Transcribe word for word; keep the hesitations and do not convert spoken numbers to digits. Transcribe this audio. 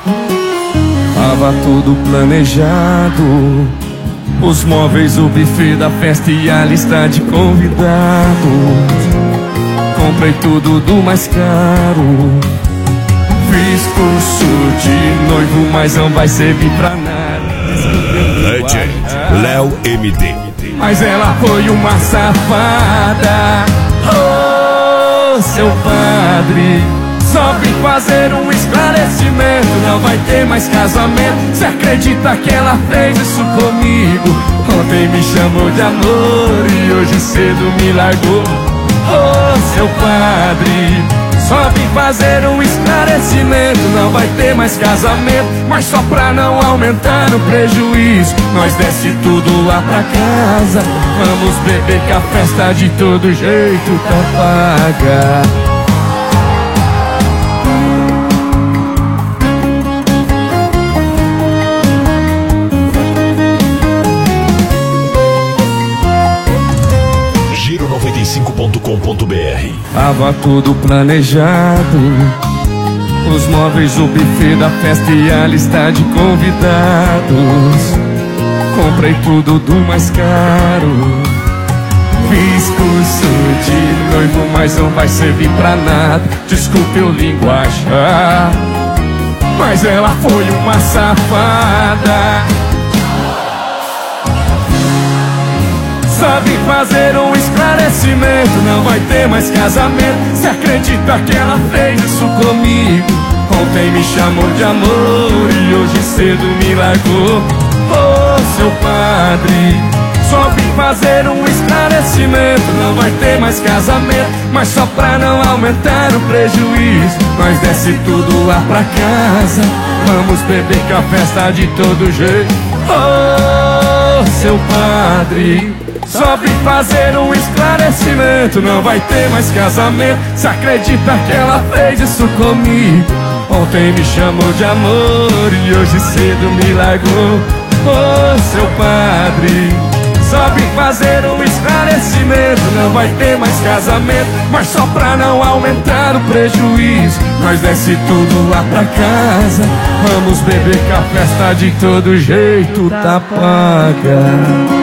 Tava tudo planejado, os móveis, o buffet da festa e a lista de convidados. Comprei tudo do mais caro, fiz curso de noivo, mas não vai servir pra nada. Legend, Léo M D. Mas ela foi uma safada. Oh, seu padre, só vim fazer um esclarecimento. Não vai ter mais casamento. Cê acredita que ela fez isso comigo? Ontem me chamou de amor e hoje cedo me largou. Oh, seu padre, só vim fazer um esclarecimento. Não vai ter mais casamento, mas só pra não aumentar o prejuízo, nós desce tudo lá pra casa. Vamos beber que a festa de todo jeito tá paga. Giro noventa e cinco ponto com ponto br. Tava tudo planejado, os móveis, o buffet da festa e a lista de convidados. Comprei tudo do mais caro, fiz curso de noivo, mas não vai servir pra nada. Desculpe o linguajar, mas ela foi uma safada. Só vim fazer um esclarecimento. Não vai ter mais casamento. Cê acredita que ela fez isso comigo? Ontem me chamou de amor e hoje cedo me largou. Oh, seu padre, só vim fazer um esclarecimento. Não vai ter mais casamento, mas só pra não aumentar o prejuízo, nós desce tudo lá pra casa. Vamos beber que a festa de todo jeito. Oh, seu padre, só vim fazer um esclarecimento. Não vai ter mais casamento. Cê acredita que ela fez isso comigo? Ontem me chamou de amor e hoje cedo me largou. Oh, seu padre, só vim fazer um esclarecimento. Não vai ter mais casamento, mas só pra não aumentar o prejuízo, nós desce tudo lá pra casa. Vamos beber que a festa de todo jeito tá paga.